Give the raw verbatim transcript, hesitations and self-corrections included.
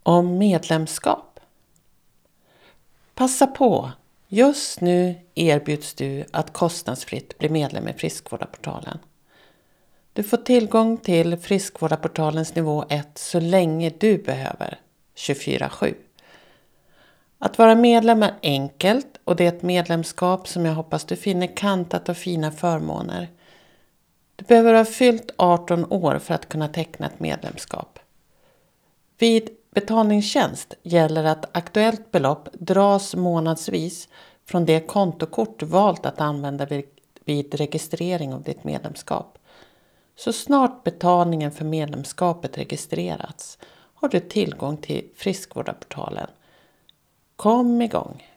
om medlemskap. Passa på! Just nu erbjuds du att kostnadsfritt bli medlem i Friskvårdarportalen. Du får tillgång till Friskvårdarportalens nivå ett så länge du behöver, tjugofyra sju. Att vara medlem är enkelt och det är ett medlemskap som jag hoppas du finner kantat av fina förmåner. Du behöver ha fyllt arton år för att kunna teckna ett medlemskap. Vid betalningstjänst gäller att aktuellt belopp dras månadsvis från det kontokort du valt att använda vid, vid registrering av ditt medlemskap. Så snart betalningen för medlemskapet registrerats har du tillgång till Friskvårdarportalen. Kom igång!